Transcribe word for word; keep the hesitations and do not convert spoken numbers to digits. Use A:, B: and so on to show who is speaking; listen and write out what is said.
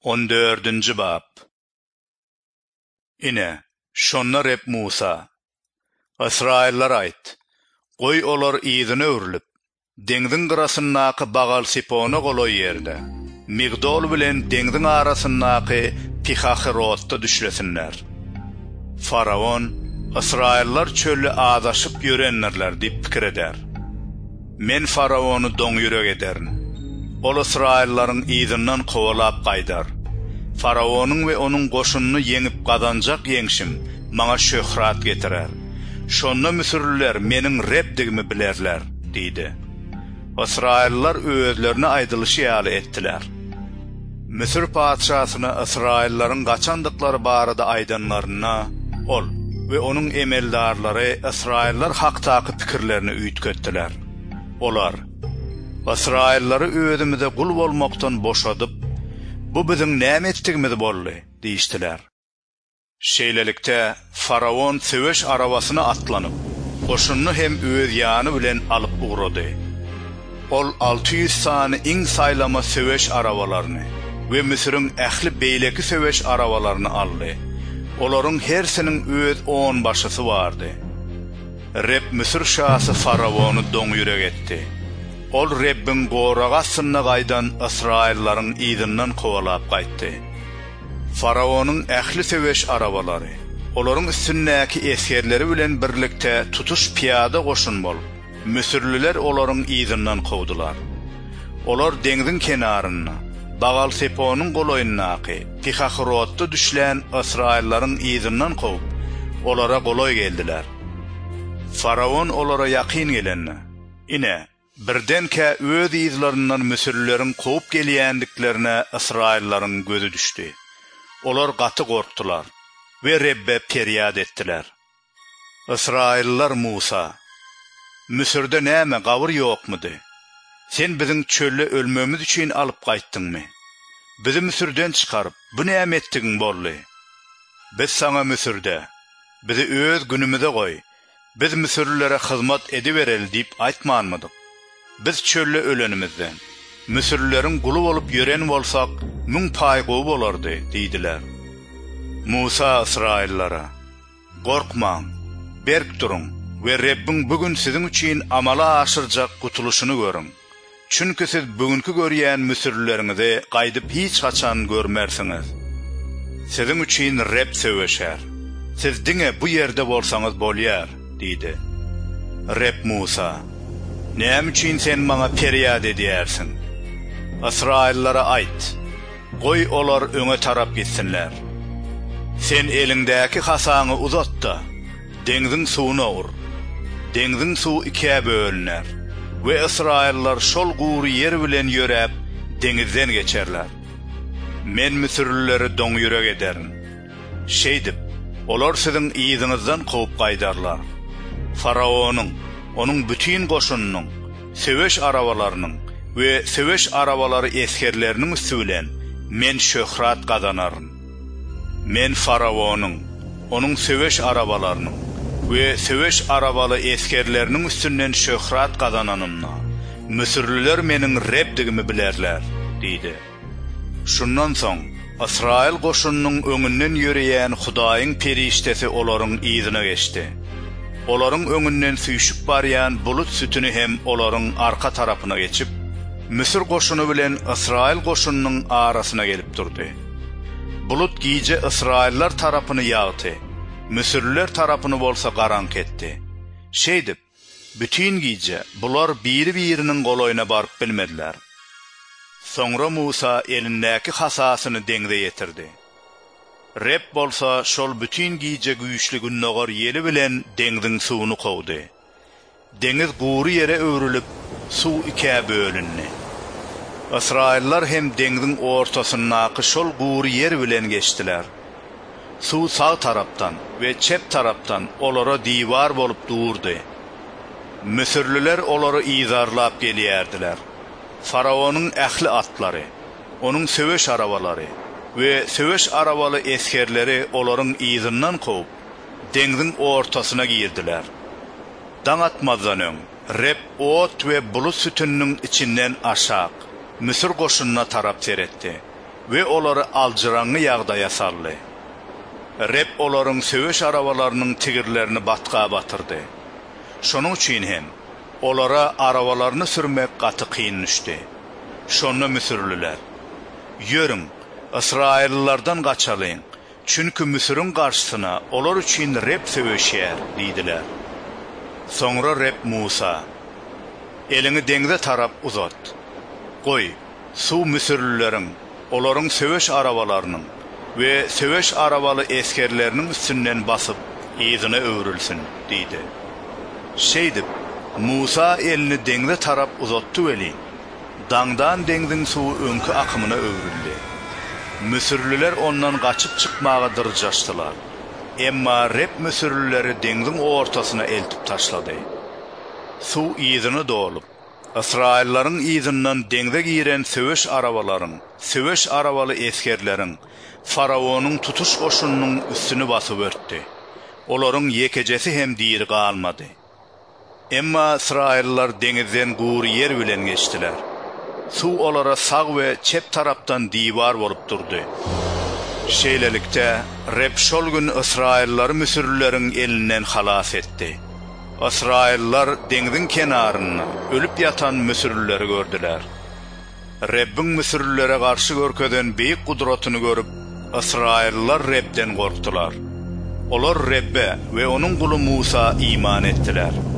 A: on dördüncü bab. Ine, şonna Reb Musa. Israillar ayt. Goy olar iýdine öwrülip, deňdiň gyrasyndaky bagal sipona goloy ýerde. Migdol bilen deňdiň arasyndaky Pihahirotda düşlesinler. Faraon, Israillar çölü adaşyp ýörenlerler diýip pikir eder. Men Faraonu doň ýürek ederin. Ol Israillaryň iýdinden kowalap gaýdar. Faraonyň we onuň goşunyny yeňip gadanjak yeňşim maňa şöhrat getirer. Şonda Misirliler meniň Rebdigimi bilerler, diýdi. Israillar özlerine aýdylşy ýaly etdiler. Misir padşasyna Israillaryň gaçandyklary barada aýdanlaryna ol we onuň emeldarlary Israillar hakdaky pikirlerini üýtgetdiler. Olar, Israillary özümizde kul bolmaktan boşadyp, bu biziň näme etdigimiz boldy, diýişdiler. Şeýlelikde Faraon söweş arabasyna atlanyp, goşunyny hem öz ýany bilen alyp ugrady. Ol altı yüz sany iň saýlama söweş arabalaryny we Misiriň ähli beýleki söweş arabalaryny aldy. Olaryň hersiniň öz on başysy bardy. Reb Misir şahsy Faraonu doň ýürek etdi. Ol Rebbin goragasyna gaýdan Israillaryň iýdinden kowalap gaýtdy. Faraonyň ähli söweş arabalary, olaryň üstündäki eskerleri bilen birlikde tutuş piyada goşun bolup, Misirliler olaryň iýdinden kowdular. Olar deňdiň kenaryna, bagal seponyň goloýundaky Pihahirotda düşlän Israillaryň iýdinden kowup, olara goloý geldiler. Faraon olara ýakyn gelenni, ine, birdenke öz iýdlerinden Misirlileriň kowup gelýändiklerine Israillaryň gözü düşdi. Olar gaty gorkdular we Rebbe peryad etdiler. Israillar Musa, Misirde näme gabyr ýokmudy? Sen biziň çölde ölmemiz üçin alyp gaýtdyňmy? Bizi Misirden çykaryp, bu näme etdiň boldy? Biz saňa Misirde, bizi öz günümizde goý, biz Misirlilere hyzmat edibereli diýip aýtmanmydyk. Biz çölde ölenimizden, Misirlileriň guly bolup ýören bolsak, müň paýgowy bolardy, diýdiler. Musa Israillara, gorkmaň, berk durun we Rebbin bugün siziň üçin amala aşyrjak gutuluşyny görüň. Çünki siz bugünkü görýän Misirlileriňizi gaýdyp hiç haçan görmersiňiz. Siziň üçin Reb söweşer. Siz diňe bu ýerde bolsaňyz bolýar, diýdi. Reb Musa, näme üçin sen maňa peryad edýärsiň? Israillara aýt, goý olar öňe tarap gitsinler. Sen elingdäki hasaňy uzatda, deňdiň suwuna ur. Deňdiň suw ikiä bölüner we Israillar şol gury ýer bilen ýörep deňizden geçerler. Men Misirlileri doň ýürek ederim. Şeýdip, olar siziň iýdiňizden kowup gaýdarlar. Faraonyň, onuň bütün goşunynyň, söweş arabalarynyň we söweş arabalary eskerleriniň üstülen men şöhrat gadanaryn. Men Faraonyň, onuň söweş arabalarynyň we söweş arabaly eskerleriniň üstünden şöhrat gadananymna, Misirliler meniň Rebdigimi bilerler, diýdi. Şundan soň Israil goşunynyň öňünden ýöreýän Hudaýyň periştesi olaryň iýdine geçdi. Olaryň öňünden süýşüp barýan bulut sütüni hem olaryň arka tarapyna geçip, Misir goşuny bilen Israil goşunynyň arasyna gelip durdy. Bulut giýje Israillar tarapyny ýagdy, Misirliler tarapyny bolsa garank etdi. Şeýdip, bütün giýje bular biri-biriniň goloýuna baryp bilmediler. Soňra Musa elindäki hasasyny deňde ýetirdi. Reb bolsa şol bütün giýje güýçli günnägar ýeli bilen deňdiň suwuny kowdy. Deňiz gury ýere öwrülip, suw ikiä bölünni. Israillar hem deňdiň ortasyndaky şol gury ýer bilen geçdiler. Suw sağ tarapdan we çep tarapdan olara diýwar bolup durdy. Misirliler olary iýdarlap gelýärdiler. Faraonyň ähli atlary, onuň söweş arabalary we söweş arabaly eskerleri olaryň iýdinden kowup, deňdiň ortasyna girdiler. Daň atmazdan öň, Reb ot we bulut sütünüň içinden aşak, Misir goşununa tarap seretdi. ve olary aljyraňy ýagdaýa saldy. Rep olaryň söwüş arabalarynyň tigirlerini batga batyrdy. Şonuň üçin hem olara arabalaryny sürmek gaty kyn düşdi. Şonu müsürlüler. Ýörüň, Israillilerden gaçalyň. Çünkü Müsür'ün karşısına olar üçin rep söwüşýär diýdiler. Soňra rep Musa, elini deňde tarap uzat. Goý, suw Müsürlüleriň, olaryň söwüş arabalarynyň we söwüş arabaly eskerleriniň üstünden basyp ýyzyna öwrülsin diýdi. Şeýdip, Musa elini deňde tarap uzatdy weli. Daňdan deňdiň suwy öňkü akymyna öwrüldi. Müsürlüler ondan gaçıp çıkmağa dırjaştılar. Emma rep müsürlüleri deňdiň ortasyna eltip taşlady. Suw ýyzyny dolup, Israillaryň ýyzyndan deňde giren söwüş arabalaryň, söwüş arabaly eskerleriň Farawonyň tutuş oşunynyň üstüni basyp örtdi. Olaryň ýekejesi hem diýir galmady. Emma Israillar deňizden gury ýer bilen geçdiler. Suw olara sag we çep tarapdan diýbar bolup durdy. Şeýlelikde rep şol gün Israillary müsürlüleriň elinden halas etdi. Israillar deňdiň kenaryna ölüp ýatan müsürlüleri gördüler. Rebbin müsürlülere garşy görkeden beýik gudratyny görüp, Israillar Rebden gorkdular. Olar Rebbe we onuň guly Musa iman etdiler.